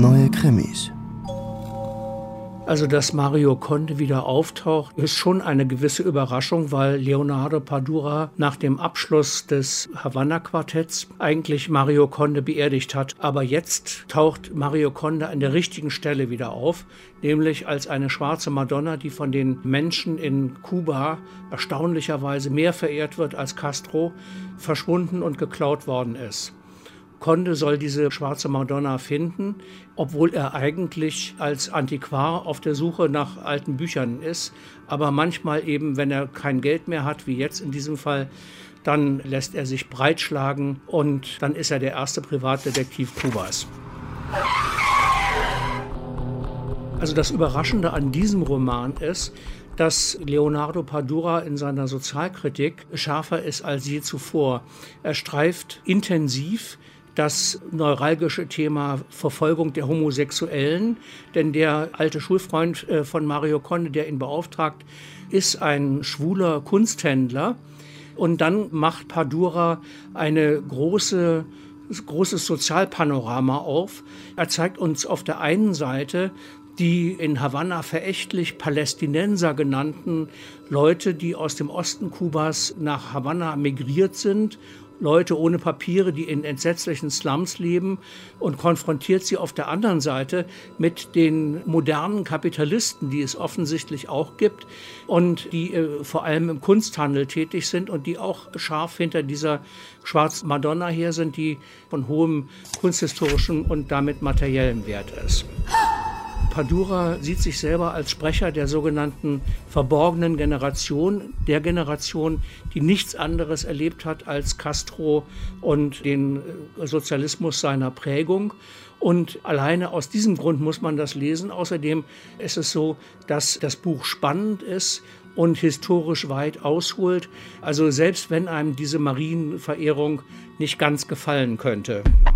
Neue Krimis. Also, dass Mario Conde wieder auftaucht, ist schon eine gewisse Überraschung, weil Leonardo Padura nach dem Abschluss des Havanna-Quartetts eigentlich Mario Conde beerdigt hat. Aber jetzt taucht Mario Conde an der richtigen Stelle wieder auf, nämlich als eine schwarze Madonna, die von den Menschen in Kuba erstaunlicherweise mehr verehrt wird als Castro, verschwunden und geklaut worden ist. Conde soll diese schwarze Madonna finden, obwohl er eigentlich als Antiquar auf der Suche nach alten Büchern ist. Aber manchmal eben, wenn er kein Geld mehr hat, wie jetzt in diesem Fall, dann lässt er sich breitschlagen und dann ist er der erste Privatdetektiv Kubas. Also das Überraschende an diesem Roman ist, dass Leonardo Padura in seiner Sozialkritik schärfer ist als je zuvor. Er streift intensiv das neuralgische Thema Verfolgung der Homosexuellen, denn der alte Schulfreund von Mario Conde, der ihn beauftragt, ist ein schwuler Kunsthändler. Und dann macht Padura ein großes Sozialpanorama auf. Er zeigt uns auf der einen Seite die in Havanna verächtlich Palästinenser genannten Leute, die aus dem Osten Kubas nach Havanna migriert sind, Leute ohne Papiere, die in entsetzlichen Slums leben, und konfrontiert sie auf der anderen Seite mit den modernen Kapitalisten, die es offensichtlich auch gibt und die vor allem im Kunsthandel tätig sind und die auch scharf hinter dieser schwarzen Madonna her sind, die von hohem kunsthistorischem und damit materiellem Wert ist. Padura sieht sich selber als Sprecher der sogenannten verborgenen Generation, der Generation, die nichts anderes erlebt hat als Castro und den Sozialismus seiner Prägung. Und alleine aus diesem Grund muss man das lesen. Außerdem ist es so, dass das Buch spannend ist und historisch weit ausholt. Also selbst wenn einem diese Marienverehrung nicht ganz gefallen könnte.